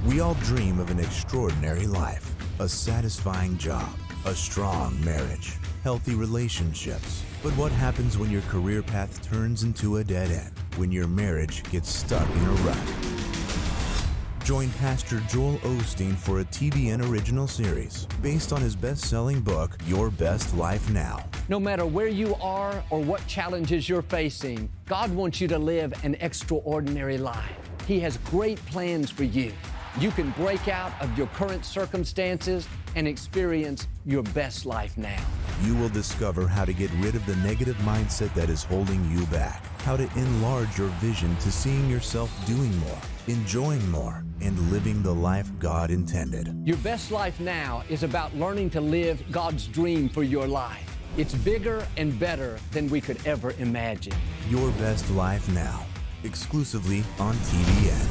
We all dream of an extraordinary life, a satisfying job, a strong marriage, healthy relationships. But what happens when your career path turns into a dead end, when your marriage gets stuck in a rut? Join Pastor Joel Osteen for a TBN original series based on his best-selling book, Your Best Life Now. No matter where you are or what challenges you're facing, God wants you to live an extraordinary life. He has great plans for you. You can break out of your current circumstances and experience your best life now. You will discover how to get rid of the negative mindset that is holding you back, how to enlarge your vision to seeing yourself doing more, enjoying more, and living the life God intended. Your best life now is about learning to live God's dream for your life. It's bigger and better than we could ever imagine. Your Best Life Now, exclusively on TBN.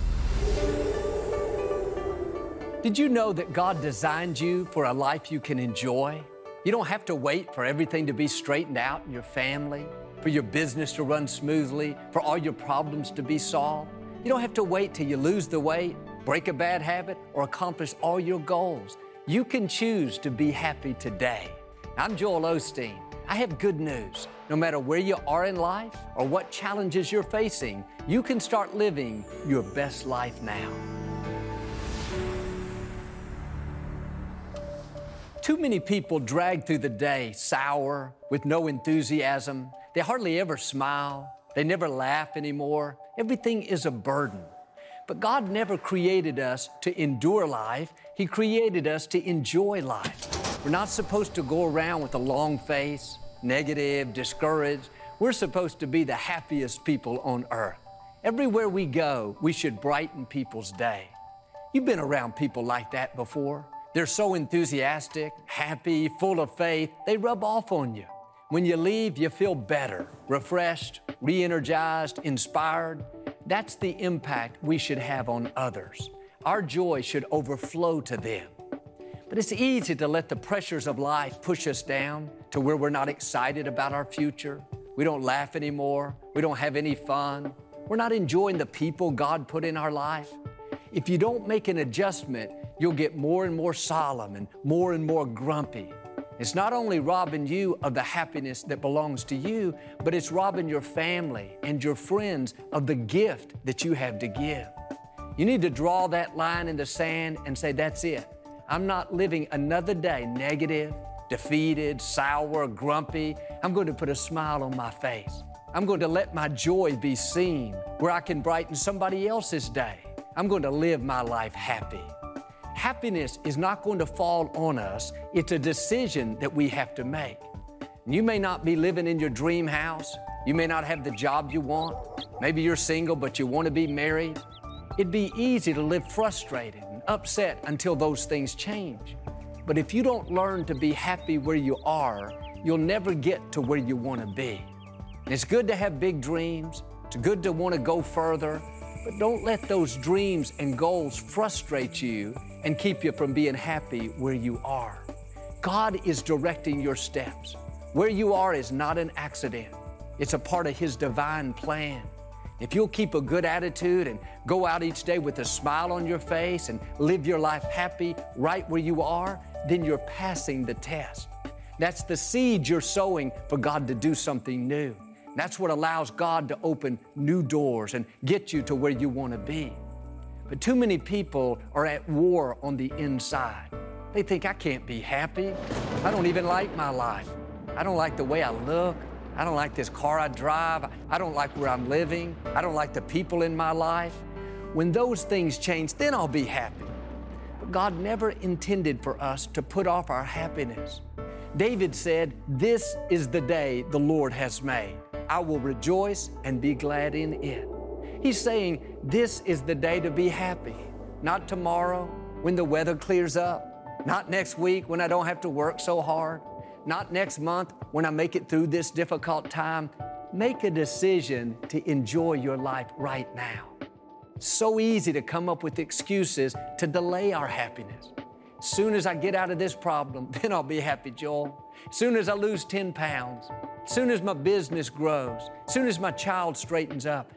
Did you know that God designed you for a life you can enjoy? You don't have to wait for everything to be straightened out in your family, for your business to run smoothly, for all your problems to be solved. You don't have to wait till you lose the weight, break a bad habit, or accomplish all your goals. You can choose to be happy today. I'm Joel Osteen. I have good news. No matter where you are in life or what challenges you're facing, you can start living your best life now. Too many people drag through the day sour, with no enthusiasm. They hardly ever smile. They never laugh anymore. Everything is a burden. But God never created us to endure life. He created us to enjoy life. We're not supposed to go around with a long face, negative, discouraged. We're supposed to be the happiest people on earth. Everywhere we go, we should brighten people's day. You've been around people like that before. They're so enthusiastic, happy, full of faith, they rub off on you. When you leave, you feel better, refreshed, re-energized, inspired. That's the impact we should have on others. Our joy should overflow to them. But it's easy to let the pressures of life push us down to where we're not excited about our future. We don't laugh anymore. We don't have any fun. We're not enjoying the people God put in our life. If you don't make an adjustment, you'll get more and more solemn and more grumpy. It's not only robbing you of the happiness that belongs to you, but it's robbing your family and your friends of the gift that you have to give. You need to draw that line in the sand and say, that's it. I'm not living another day negative, defeated, sour, grumpy. I'm going to put a smile on my face. I'm going to let my joy be seen where I can brighten somebody else's day. I'm going to live my life happy. Happiness is not going to fall on us. It's a decision that we have to make. You may not be living in your dream house. You may not have the job you want. Maybe you're single, but you want to be married. It'd be easy to live frustrated and upset until those things change. But if you don't learn to be happy where you are, you'll never get to where you want to be. And it's good to have big dreams. It's good to want to go further. But don't let those dreams and goals frustrate you and keep you from being happy where you are. God is directing your steps. Where you are is not an accident. It's a part of His divine plan. If you'll keep a good attitude and go out each day with a smile on your face and live your life happy right where you are, then you're passing the test. That's the seed you're sowing for God to do something new. That's what allows God to open new doors and get you to where you want to be. But too many people are at war on the inside. They think, I can't be happy. I don't even like my life. I don't like the way I look. I don't like this car I drive. I don't like where I'm living. I don't like the people in my life. When those things change, then I'll be happy. But God never intended for us to put off our happiness. David said, "This is the day the Lord has made. I will rejoice and be glad in it." He's saying, this is the day to be happy. Not tomorrow when the weather clears up. Not next week when I don't have to work so hard. Not next month when I make it through this difficult time. Make a decision to enjoy your life right now. It's so easy to come up with excuses to delay our happiness. As soon as I get out of this problem, then I'll be happy, Joel. As soon as I lose 10 pounds, as soon as my business grows, as soon as my child straightens up.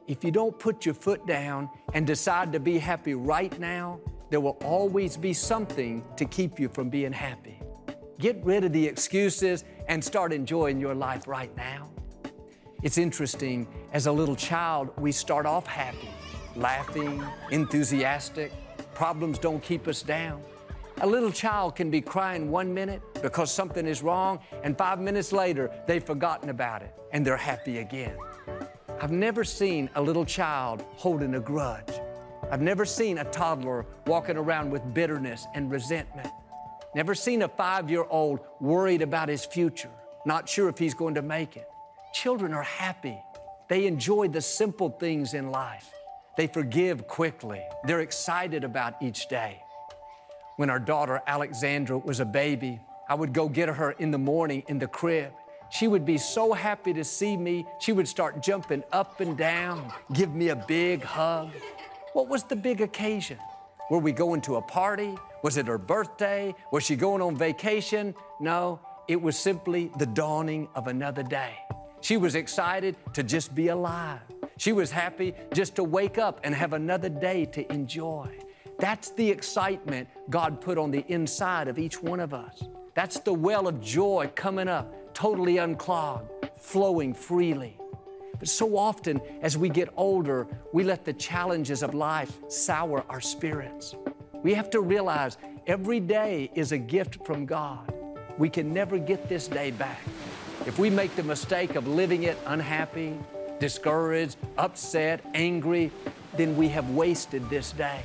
if you don't put your foot down and decide to be happy right now, there will always be something to keep you from being happy. Get rid of the excuses and start enjoying your life right now. It's interesting, as a little child, we start off happy, laughing, enthusiastic. Problems don't keep us down. A little child can be crying 1 minute because something is wrong, and 5 minutes later, they've forgotten about it, and they're happy again. I've never seen a little child holding a grudge. I've never seen a toddler walking around with bitterness and resentment. Never seen a 5-year-old worried about his future, not sure if he's going to make it. Children are happy. They enjoy the simple things in life. They forgive quickly. They're excited about each day. When our daughter Alexandra was a baby, I would go get her in the morning in the crib. She would be so happy to see me. She would start jumping up and down, give me a big hug. What was the big occasion? Were we going to a party? Was it her birthday? Was she going on vacation? No, it was simply the dawning of another day. She was excited to just be alive. She was happy just to wake up and have another day to enjoy. That's the excitement God put on the inside of each one of us. That's the well of joy coming up, totally unclogged, flowing freely. But so often, as we get older, we let the challenges of life sour our spirits. We have to realize every day is a gift from God. We can never get this day back. If we make the mistake of living it unhappy, discouraged, upset, angry, then we have wasted this day.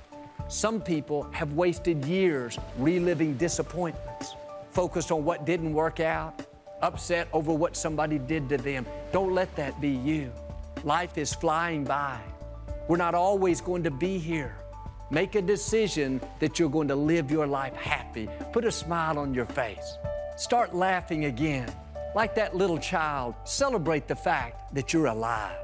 Some people have wasted years reliving disappointments, focused on what didn't work out, upset over what somebody did to them. Don't let that be you. Life is flying by. We're not always going to be here. Make a decision that you're going to live your life happy. Put a smile on your face. Start laughing again. Like that little child, celebrate the fact that you're alive.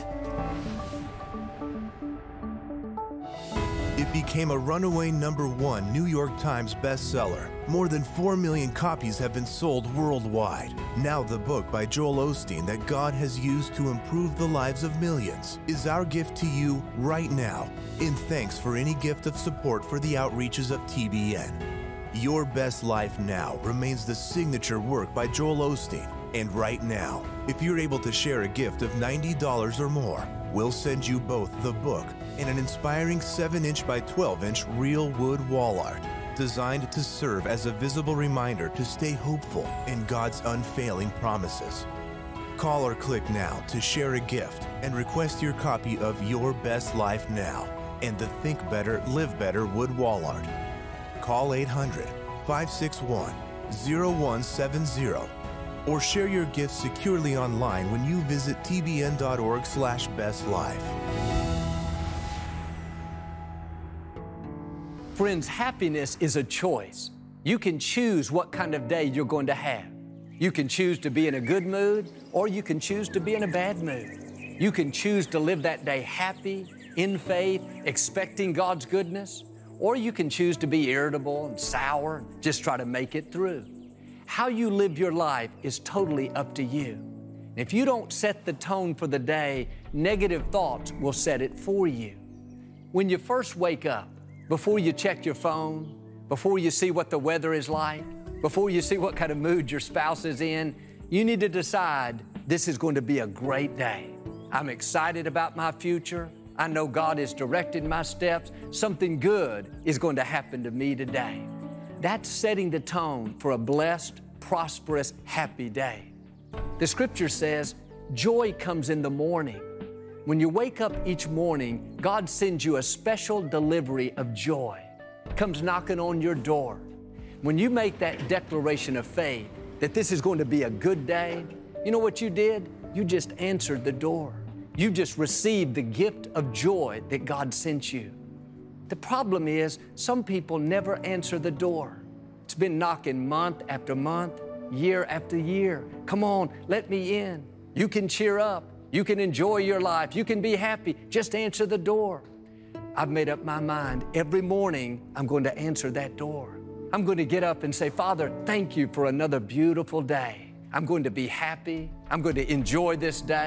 It became a runaway #1 New York Times bestseller. More than 4 million copies have been sold worldwide. Now the book by Joel Osteen that God has used to improve the lives of millions is our gift to you right now, in thanks for any gift of support for the outreaches of TBN. Your Best Life Now remains the signature work by Joel Osteen. And right now, if you're able to share a gift of $90 or more, we'll send you both the book and an inspiring 7-inch by 12-inch real wood wall art designed to serve as a visible reminder to stay hopeful in God's unfailing promises. Call or click now to share a gift and request your copy of Your Best Life Now and the Think Better, Live Better wood wall art. Call 800-561-0170 or share your gift securely online when you visit tbn.org/bestlife. Friends, happiness is a choice. You can choose what kind of day you're going to have. You can choose to be in a good mood, or you can choose to be in a bad mood. You can choose to live that day happy, in faith, expecting God's goodness, or you can choose to be irritable and sour, and just try to make it through. How you live your life is totally up to you. If you don't set the tone for the day, negative thoughts will set it for you. When you first wake up, before you check your phone, before you see what the weather is like, before you see what kind of mood your spouse is in, you need to decide this is going to be a great day. I'm excited about my future. I know God is directing my steps. Something good is going to happen to me today. That's setting the tone for a blessed, prosperous, happy day. The scripture says, joy comes in the morning. When you wake up each morning, God sends you a special delivery of joy. It comes knocking on your door. When you make that declaration of faith that this is going to be a good day, you know what you did? You just answered the door. You just received the gift of joy that God sent you. The problem is, some people never answer the door. It's been knocking month after month, year after year. Come on, let me in. You can cheer up. You can enjoy your life. You can be happy. Just answer the door. I've made up my mind. Every morning, I'm going to answer that door. I'm going to get up and say, Father, thank you for another beautiful day. I'm going to be happy. I'm going to enjoy this day.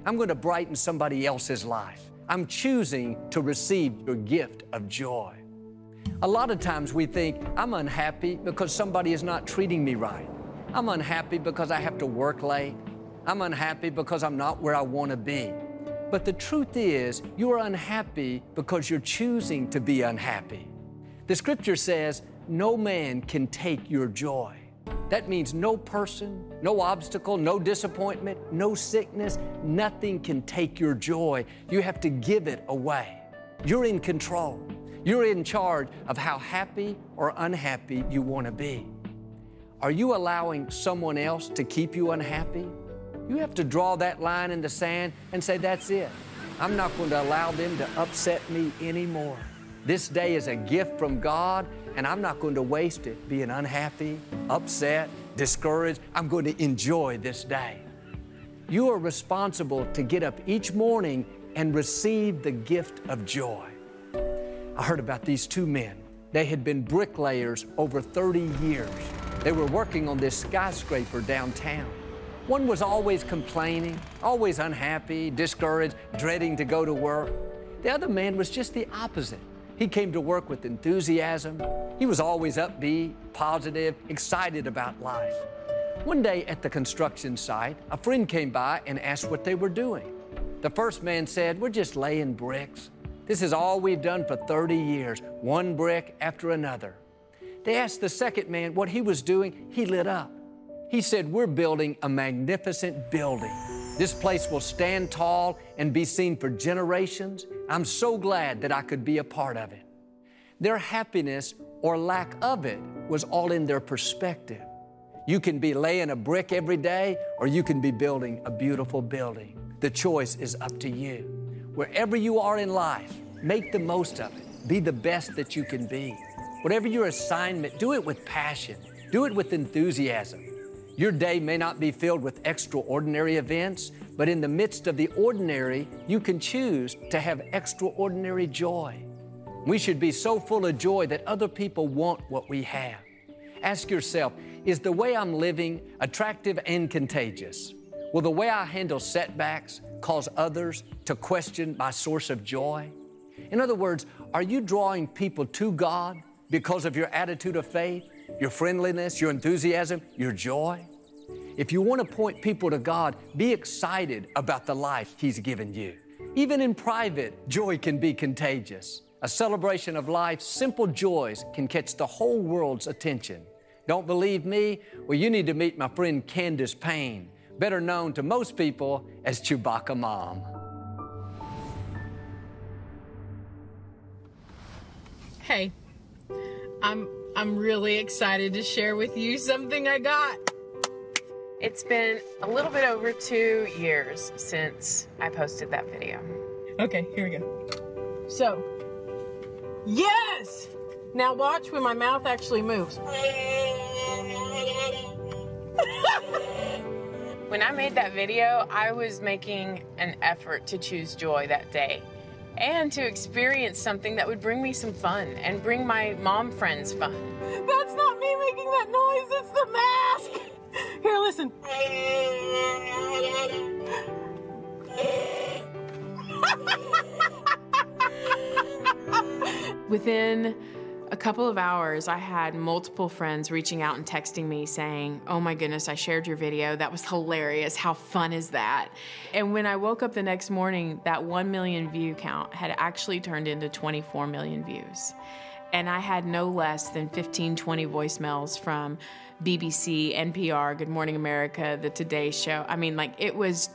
I'm going to brighten somebody else's life. I'm choosing to receive your gift of joy. A lot of times we think, I'm unhappy because somebody is not treating me right. I'm unhappy because I have to work late. I'm unhappy because I'm not where I want to be. But the truth is, you are unhappy because you're choosing to be unhappy. The scripture says, no man can take your joy. That means no person, no obstacle, no disappointment, no sickness, nothing can take your joy. You have to give it away. You're in control. You're in charge of how happy or unhappy you want to be. Are you allowing someone else to keep you unhappy? You have to draw that line in the sand and say, that's it. I'm not going to allow them to upset me anymore. This day is a gift from God, and I'm not going to waste it being unhappy, upset, discouraged. I'm going to enjoy this day. You are responsible to get up each morning and receive the gift of joy. I heard about these two men. They had been bricklayers over 30 years. They were working on this skyscraper downtown. One was always complaining, always unhappy, discouraged, dreading to go to work. The other man was just the opposite. He came to work with enthusiasm. He was always upbeat, positive, excited about life. One day at the construction site, a friend came by and asked what they were doing. The first man said, we're just laying bricks. This is all we've done for 30 years, one brick after another. They asked the second man what he was doing. He lit up. He said, we're building a magnificent building. This place will stand tall and be seen for generations. I'm so glad that I could be a part of it. Their happiness or lack of it was all in their perspective. You can be laying a brick every day, or you can be building a beautiful building. The choice is up to you. Wherever you are in life, make the most of it. Be the best that you can be. Whatever your assignment, do it with passion. Do it with enthusiasm. Your day may not be filled with extraordinary events, but in the midst of the ordinary, you can choose to have extraordinary joy. We should be so full of joy that other people want what we have. Ask yourself, is the way I'm living attractive and contagious? Will the way I handle setbacks cause others to question my source of joy? In other words, are you drawing people to God because of your attitude of faith, your friendliness, your enthusiasm, your joy? If you want to point people to God, be excited about the life He's given you. Even in private, joy can be contagious. A celebration of life's simple joys can catch the whole world's attention. Don't believe me? Well, you need to meet my friend Candace Payne, better known to most people as Chewbacca Mom. Hey, I'm really excited to share with you something I got. It's been a little bit over 2 years since I posted that video. Okay, here we go. So, yes! Now watch when my mouth actually moves. When I made that video, I was making an effort to choose joy that day and to experience something that would bring me some fun and bring my mom friends fun. That's not me making that noise, it's the mask! Here, listen. Within a couple of hours, I had multiple friends reaching out and texting me saying, oh my goodness, I shared your video. That was hilarious. How fun is that? And when I woke up the next morning, that 1 million view count had actually turned into 24 million views. And I had no less than 15, 20 voicemails from BBC, NPR, Good Morning America, The Today Show. I mean, like, it was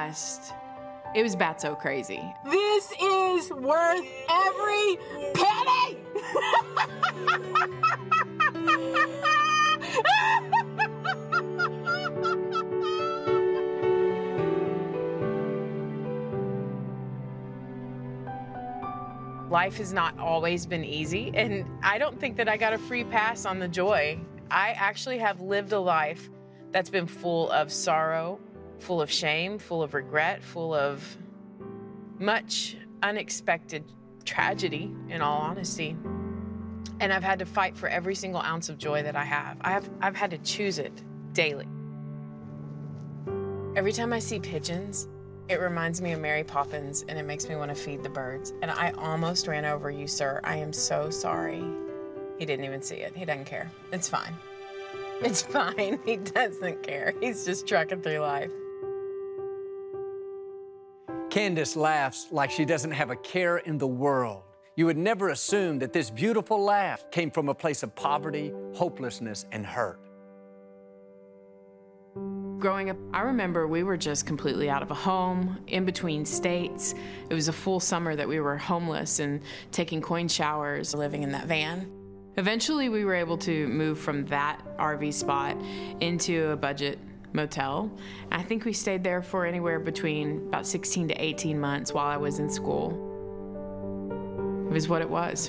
batso crazy. This is worth every penny! Life has not always been easy, and I don't think that I got a free pass on the joy. I actually have lived a life that's been full of sorrow, full of shame, full of regret, full of much unexpected tragedy, in all honesty. And I've had to fight for every single ounce of joy that I have. I've had to choose it daily. Every time I see pigeons It reminds me of Mary Poppins, and it makes me want to feed the birds. And I almost ran over you, sir. I am so sorry. He didn't even see it. He doesn't care. It's fine. It's fine. He doesn't care. He's just trucking through life. Candace laughs like she doesn't have a care in the world. You would never assume that this beautiful laugh came from a place of poverty, hopelessness, and hurt. Growing up, I remember we were just completely out of a home, in between states. It was a full summer that we were homeless and taking coin showers, living in that van. Eventually, we were able to move from that RV spot into a budget motel. I think we stayed there for anywhere between about 16 to 18 months while I was in school. It was what it was.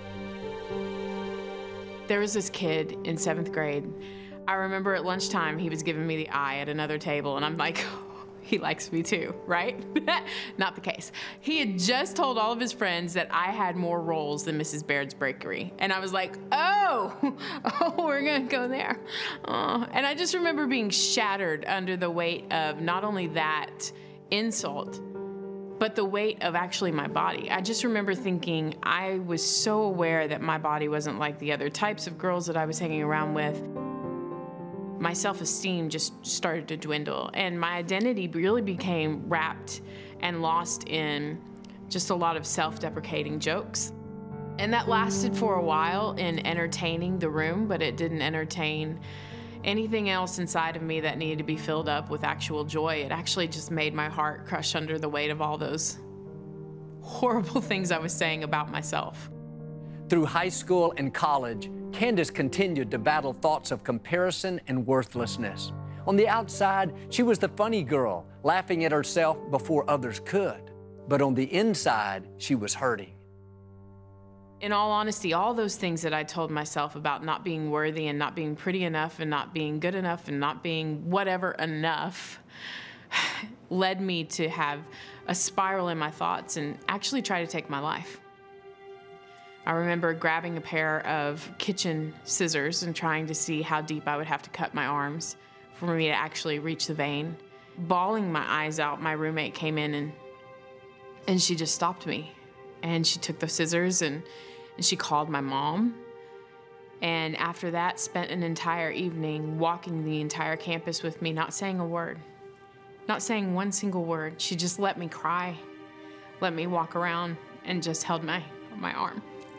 There was this kid in 7th grade. I remember at lunchtime, he was giving me the eye at another table, and I'm like, oh, he likes me too, right? Not the case. He had just told all of his friends that I had more rolls than Mrs. Baird's Bakery. And I was like, oh, we're gonna go there. Oh. And I just remember being shattered under the weight of not only that insult, but the weight of actually my body. I just remember thinking I was so aware that my body wasn't like the other types of girls that I was hanging around with. My self-esteem just started to dwindle, and my identity really became wrapped and lost in just a lot of self-deprecating jokes. And that lasted for a while in entertaining the room, but it didn't entertain anything else inside of me that needed to be filled up with actual joy. It actually just made my heart crush under the weight of all those horrible things I was saying about myself. Through high school and college, Candace continued to battle thoughts of comparison and worthlessness. On the outside, she was the funny girl, laughing at herself before others could. But on the inside, she was hurting. In all honesty, all those things that I told myself about not being worthy and not being pretty enough and not being good enough and not being whatever enough led me to have a spiral in my thoughts and actually try to take my life. I remember grabbing a pair of kitchen scissors and trying to see how deep I would have to cut my arms for me to actually reach the vein. Bawling my eyes out, my roommate came in and she just stopped me. And she took the scissors and she called my mom. And after that, spent an entire evening walking the entire campus with me, not saying a word, not saying one single word. She just let me cry, let me walk around, and just held my arm.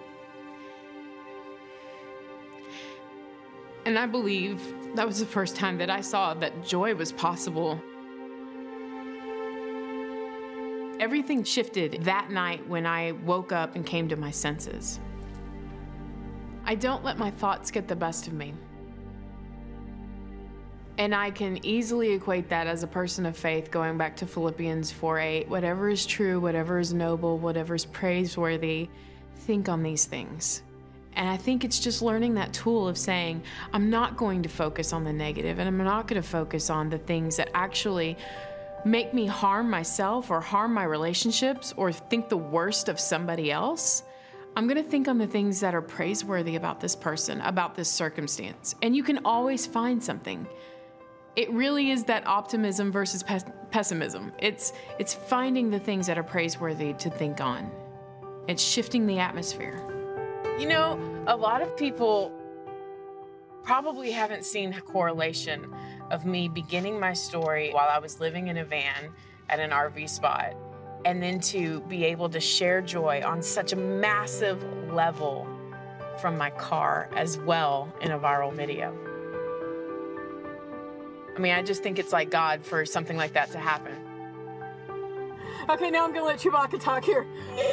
And I believe that was the first time that I saw that joy was possible. Everything shifted that night when I woke up and came to my senses. I don't let my thoughts get the best of me. And I can easily equate that as a person of faith, going back to Philippians 4:8, whatever is true, whatever is noble, whatever is praiseworthy, think on these things. And I think it's just learning that tool of saying, I'm not going to focus on the negative, and I'm not going to focus on the things that actually make me harm myself or harm my relationships or think the worst of somebody else. I'm going to think on the things that are praiseworthy about this person, about this circumstance. And you can always find something. It really is that optimism versus pessimism. It's finding the things that are praiseworthy to think on. It's shifting the atmosphere. You know, a lot of people probably haven't seen a correlation of me beginning my story while I was living in a van at an RV spot, and then to be able to share joy on such a massive level from my car as well in a viral video. I mean, I just think it's like God for something like that to happen. Okay, now I'm gonna let Chewbacca talk here.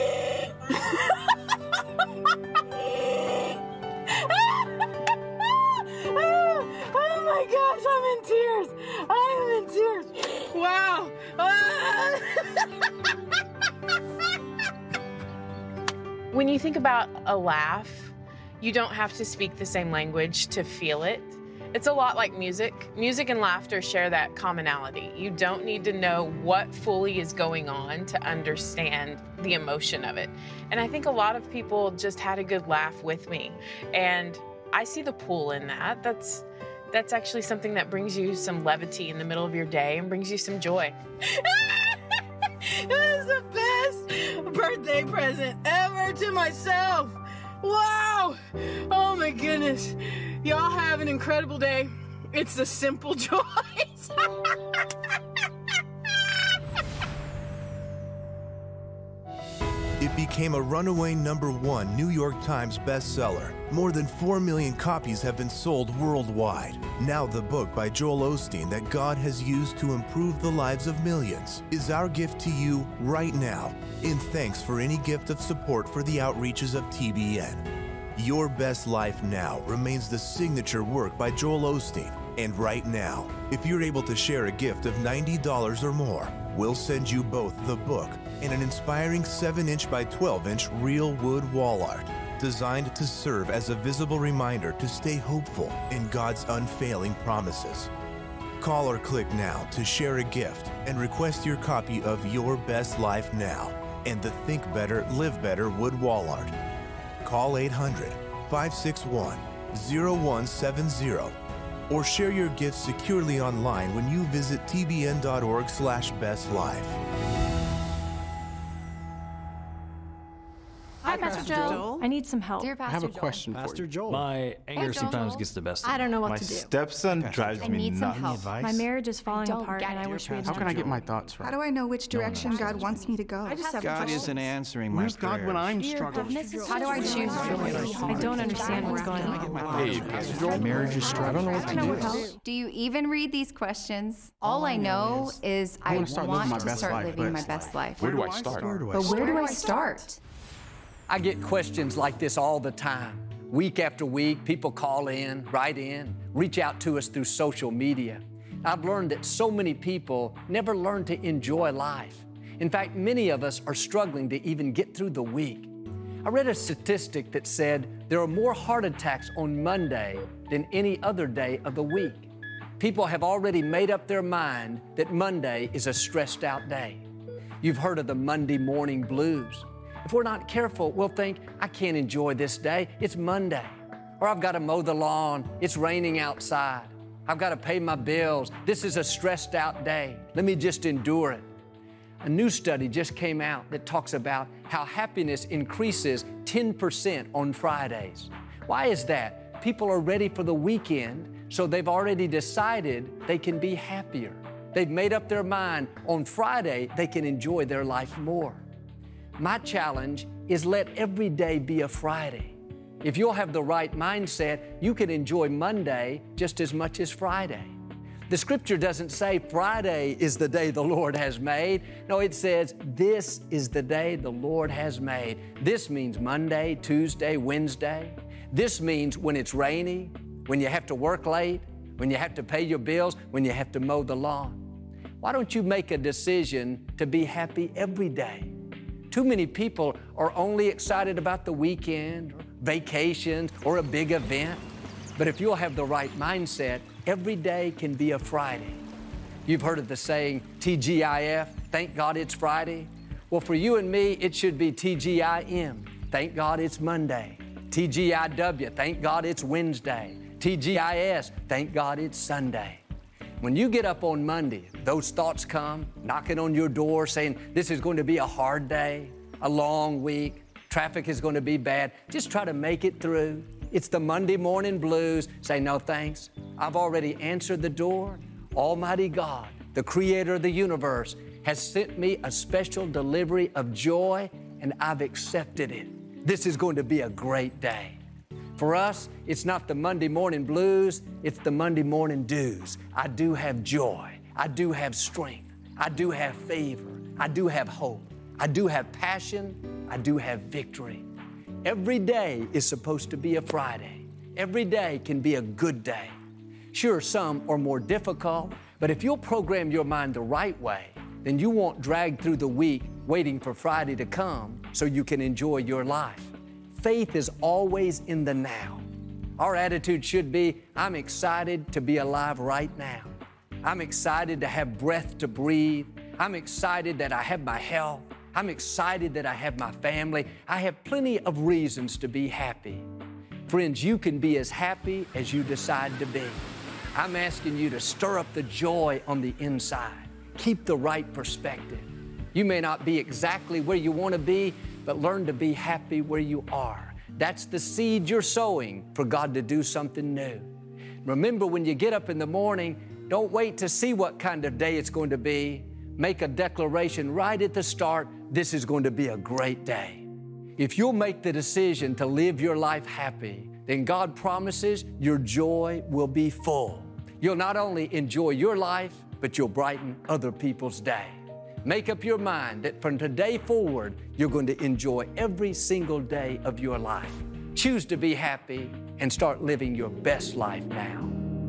Oh my gosh, I'm in tears. Wow. When you think about a laugh, you don't have to speak the same language to feel it. It's a lot like music. Music and laughter share that commonality. You don't need to know what fully is going on to understand the emotion of it. And I think a lot of people just had a good laugh with me. And I see the pull in that. That's actually something that brings you some levity in the middle of your day and brings you some joy. is the best birthday present ever to myself. Wow. Oh my goodness. Y'all have an incredible day. It's the simple joys. It became a runaway #1 New York Times bestseller. More than 4 million copies have been sold worldwide. Now the book by Joel Osteen that God has used to improve the lives of millions is our gift to you right now, in thanks for any gift of support for the outreaches of TBN. Your Best Life Now remains the signature work by Joel Osteen. And right now, if you're able to share a gift of $90 or more, we'll send you both the book and an inspiring 7-inch by 12-inch real wood wall art, designed to serve as a visible reminder to stay hopeful in God's unfailing promises. Call or click now to share a gift and request your copy of Your Best Life Now and the Think Better, Live Better wood wall art. Call 800-561-0170 or share your gift securely online when you visit tbn.org/bestlife. Hi, Pastor Joel. I need some help. Dear Pastor I have a Joel. question Pastor for you. Joel. My anger sometimes Joel. gets the best of me. I don't know what My to do. stepson drives I me need some nuts. help. My marriage is falling don't apart, get and it. I wish we had How some can I get trouble. my thoughts right? How do I know which direction God wants me to go? I just have God trouble. isn't answering my Where's God when I'm Fear, struggling? goodness, How do I choose joy? I don't understand what's going on. Hey, Pastor Joel, marriage is struggling. I don't know what to do. Do you even read these questions? All I know is I wanna start living want my to best start life, living but my best life. Where do I start? But where do I start? I get questions like this all the time. Week after week, people call in, write in, reach out to us through social media. I've learned that so many people never learn to enjoy life. In fact, many of us are struggling to even get through the week. I read a statistic that said there are more heart attacks on Monday than any other day of the week. People have already made up their mind that Monday is a stressed out day. You've heard of the Monday morning blues. If we're not careful, we'll think, I can't enjoy this day, it's Monday. Or I've got to mow the lawn, it's raining outside. I've got to pay my bills, this is a stressed out day, let me just endure it. A new study just came out that talks about how happiness increases 10% on Fridays. Why is that? People are ready for the weekend, so they've already decided they can be happier. They've made up their mind on Friday they can enjoy their life more. My challenge is let every day be a Friday. If you'll have the right mindset, you can enjoy Monday just as much as Friday. The scripture doesn't say Friday is the day the Lord has made. No, it says this is the day the Lord has made. This means Monday, Tuesday, Wednesday. This means when it's rainy, when you have to work late, when you have to pay your bills, when you have to mow the lawn. Why don't you make a decision to be happy every day? Too many people are only excited about the weekend, or vacations, or a big event. But if you'll have the right mindset, every day can be a Friday. You've heard of the saying, TGIF, thank God it's Friday. Well, for you and me, it should be TGIM, thank God it's Monday. TGIW, thank God it's Wednesday. TGIS, thank God it's Sunday. When you get up on Monday, those thoughts come knocking on your door saying, this is going to be a hard day, a long week, traffic is going to be bad. Just try to make it through. It's the Monday morning blues. Say, no thanks. I've already answered the door. Almighty God, the creator of the universe, has sent me a special delivery of joy, and I've accepted it. This is going to be a great day. For us, it's not the Monday morning blues, it's the Monday morning dews. I do have joy. I do have strength. I do have favor. I do have hope. I do have passion. I do have victory. Every day is supposed to be a Friday. Every day can be a good day. Sure, some are more difficult, but if you'll program your mind the right way, then you won't drag through the week waiting for Friday to come so you can enjoy your life. Faith is always in the now. Our attitude should be, I'm excited to be alive right now. I'm excited to have breath to breathe. I'm excited that I have my health. I'm excited that I have my family. I have plenty of reasons to be happy. Friends, you can be as happy as you decide to be. I'm asking you to stir up the joy on the inside. Keep the right perspective. You may not be exactly where you want to be, but learn to be happy where you are. That's the seed you're sowing for God to do something new. Remember, when you get up in the morning, don't wait to see what kind of day it's going to be. Make a declaration right at the start, this is going to be a great day. If you'll make the decision to live your life happy, then God promises your joy will be full. You'll not only enjoy your life, but you'll brighten other people's day. Make up your mind that from today forward, you're going to enjoy every single day of your life. Choose to be happy and start living your best life now.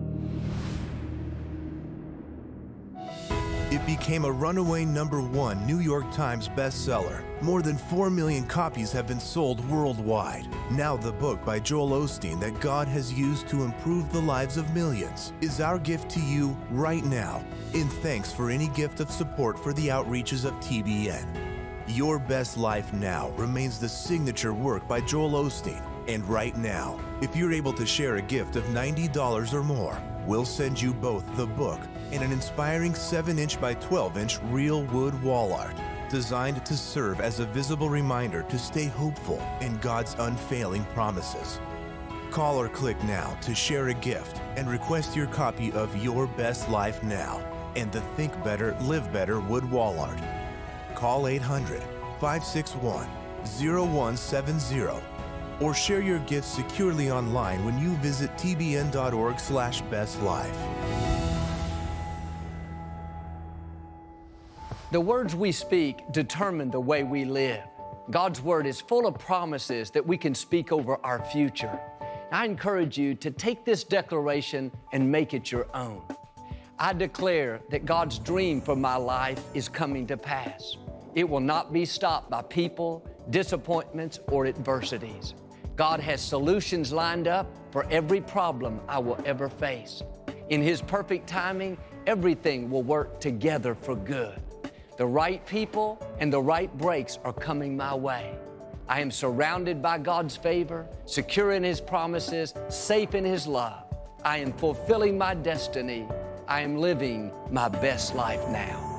It became a runaway #1 New York Times bestseller. More than 4 million copies have been sold worldwide. Now the book by Joel Osteen that God has used to improve the lives of millions is our gift to you right now, in thanks for any gift of support for the outreaches of TBN. Your Best Life Now remains the signature work by Joel Osteen. And right now, if you're able to share a gift of $90 or more, we'll send you both the book and an inspiring 7-inch by 12-inch real wood wall art, designed to serve as a visible reminder to stay hopeful in God's unfailing promises. Call or click now to share a gift and request your copy of Your Best Life Now and the Think Better, Live Better wood wall art. Call 800-561-0170 or share your gift securely online when you visit tbn.org/bestlife. The words we speak determine the way we live. God's Word is full of promises that we can speak over our future. I encourage you to take this declaration and make it your own. I declare that God's dream for my life is coming to pass. It will not be stopped by people, disappointments, or adversities. God has solutions lined up for every problem I will ever face. In His perfect timing, everything will work together for good. The right people and the right breaks are coming my way. I am surrounded by God's favor, secure in His promises, safe in His love. I am fulfilling my destiny. I am living my best life now.